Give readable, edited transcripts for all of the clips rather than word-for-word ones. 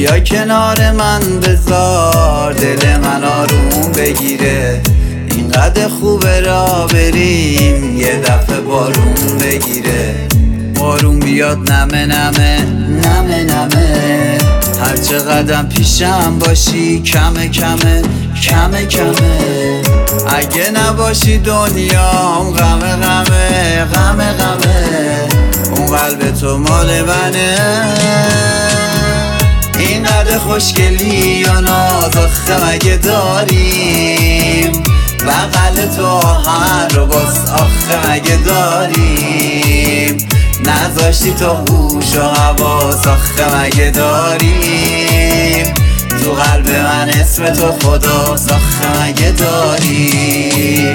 بیا کنار من بذار دل من آروم بگیره، اینقدر خوبه را بریم یه دفعه بارون بگیره. بارون بیاد نمه نمه نمه نمه، هر چقدر پیشم باشی کمه کمه کمه کمه. اگه نباشی دنیام غمه غمه غمه غمه، اون قلب تو مال منه. اینقدر خوشگلی یا ناز آخه مگه داریم، بغل تو آهن رو باز آخه مگه داریم. نذاشتی تو هوش و حواس آخه مگه داریم، تو قلب من اسم تو خداست آخه مگه داریم.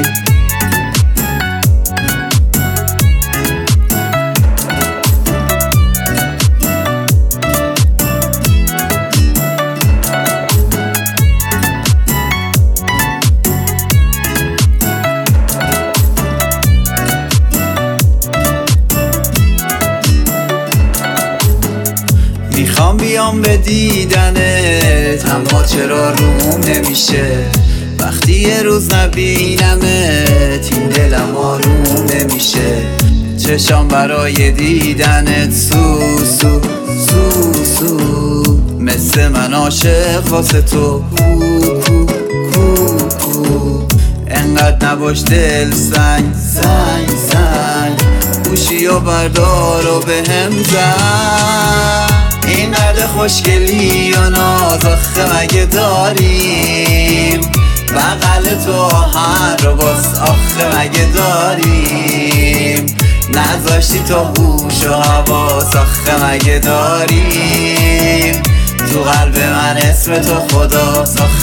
میخوام بیام به دیدنت، اما چرا روم نمیشه وقتی یه روز نبینمت، این دلم آروم نمیشه. چشام برای دیدنت سو سو سو سو، مثل من عاشق واسه تو کو کو کو کو. انقدر نباش دل سنگ سنگ سنگ، گوشی و بردار و بهم زن. اینقدر خوشگلی و ناز آخه مگه داریم، بغل تو آهن رو باز آخه مگه داریم. نذاشتی تو هوش و حواس آخه مگه داریم، تو قلب من اسم تو خداست آخه